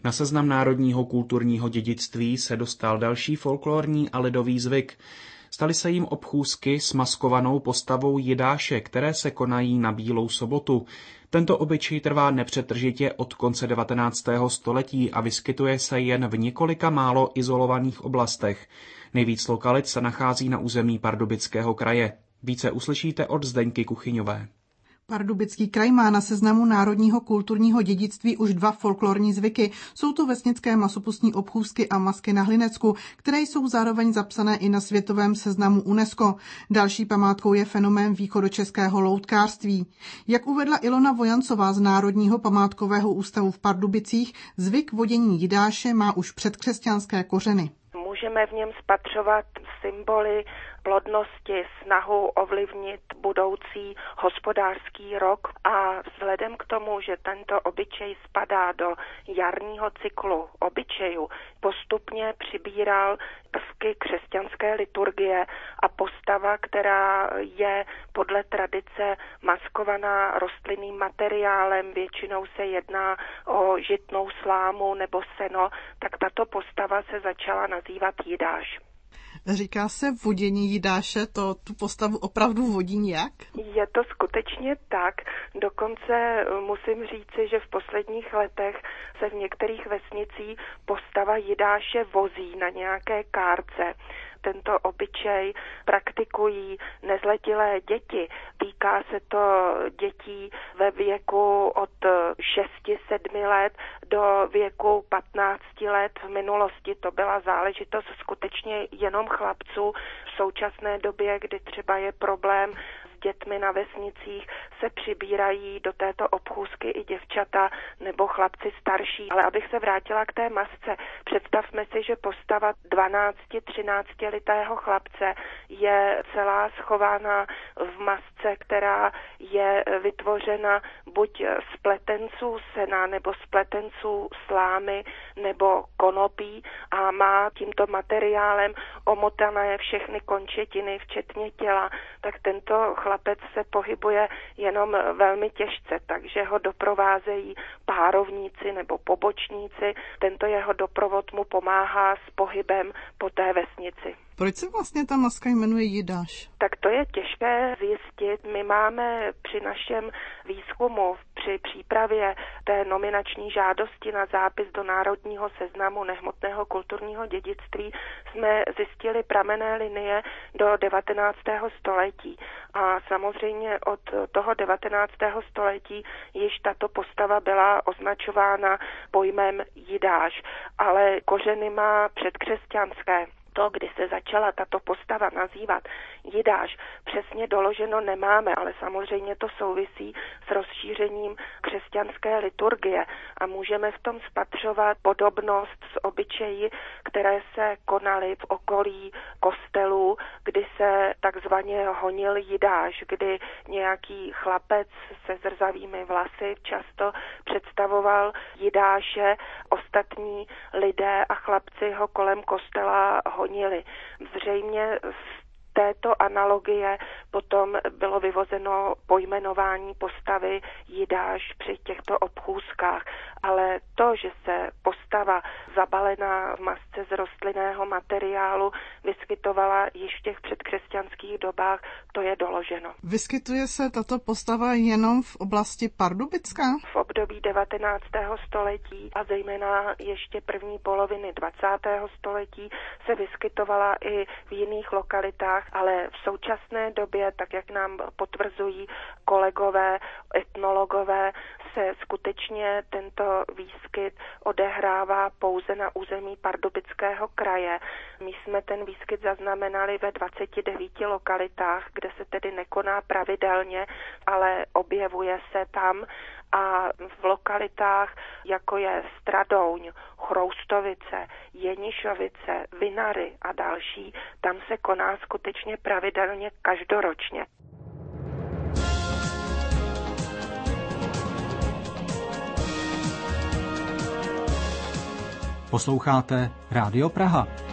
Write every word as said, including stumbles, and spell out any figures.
Na seznam národního kulturního dědictví se dostal další folklorní a lidový zvyk. Staly se jim obchůzky s maskovanou postavou Jidáše, které se konají na Bílou sobotu. Tento obyčej trvá nepřetržitě od konce devatenáctého století a vyskytuje se jen v několika málo izolovaných oblastech. Nejvíc lokalit se nachází na území Pardubického kraje. Více uslyšíte od Zdeňky Kuchyňové. Pardubický kraj má na seznamu národního kulturního dědictví už dva folklorní zvyky. Jsou to vesnické masopustní obchůzky a masky na Hlinecku, které jsou zároveň zapsané i na světovém seznamu UNESCO. Další památkou je fenomén východočeského loutkářství. Jak uvedla Ilona Vojancová z Národního památkového ústavu v Pardubicích, zvyk vodění Jidáše má už předkřesťanské kořeny. Můžeme v něm spatřovat symboly plodnosti, snahu ovlivnit budoucí hospodářský rok a vzhledem k tomu, že tento obyčej spadá do jarního cyklu obyčejů, postupně přibíral prvky křesťanské liturgie a postava, která je podle tradice maskovaná rostlinným materiálem, většinou se jedná o žitnou slámu nebo seno, tak tato postava se začala nazývat Jidáš. Říká se vodění Jidáše, to tu postavu opravdu vodí nějak? Je to skutečně tak. Dokonce musím říci, že v posledních letech se v některých vesnicích postava Jidáše vozí na nějaké kárce. Tento obyčej praktikují nezletilé děti. Týká se to dětí ve věku od šesti sedmi let do věku patnácti let. V minulosti to byla záležitost skutečně jenom chlapců. V současné době, kdy třeba je problém dětmi na vesnicích, se přibírají do této obchůzky i děvčata nebo chlapci starší. Ale abych se vrátila k té masce, představme si, že postava dvanácti třinácti letého chlapce je celá schována v masce, která je vytvořena buď z pletenců sena nebo z pletenců slámy nebo konopí a má tímto materiálem omotané všechny končetiny, včetně těla, tak tento chlapec se pohybuje jenom velmi těžce, takže ho doprovázejí párovníci nebo pobočníci. Tento jeho doprovod mu pomáhá s pohybem po té vesnici. Proč se vlastně ta maska jmenuje Jidáš? Tak to je těžké zjistit. My máme při našem výzkumu, při přípravě té nominační žádosti na zápis do Národního seznamu nehmotného kulturního dědictví, jsme zjistili pramenné linie do devatenáctého století. A samozřejmě od toho devatenáctého století již tato postava byla označována pojmem Jidáš, ale kořeny má předkřesťanské. To, kdy se začala tato postava nazývat Jidáš, přesně doloženo nemáme, ale samozřejmě to souvisí s rozšířením křesťanské liturgie a můžeme v tom spatřovat podobnost s obyčeji, které se konaly v okolí kostelů, kdy se takzvaně honil Jidáš, kdy nějaký chlapec se zrzavými vlasy často představoval Jidáše, ostatní lidé a chlapci ho kolem kostela honili. Zřejmě z této analogie potom bylo vyvozeno pojmenování postavy Jidáš při těchto obchůzkách, ale to, že se postava zabalená v masce z rostlinného materiálu vyskytovala již v těch předkřesťanských dobách, to je doloženo. Vyskytuje se tato postava jenom v oblasti Pardubicka? V období devatenáctého století a zejména ještě první poloviny dvacátého století se vyskytovala i v jiných lokalitách, ale v současné době, tak jak nám potvrzují kolegové, etnologové, se skutečně tento výskyt odehrává pouze na území Pardubického kraje. My jsme ten výskyt zaznamenali ve dvaceti devíti lokalitách, kde se tedy nekoná pravidelně, ale objevuje se tam a v lokalitách, jako je Stradouň, Chroustovice, Jenišovice, Vinary a další, tam se koná skutečně pravidelně každoročně. Posloucháte Rádio Praha.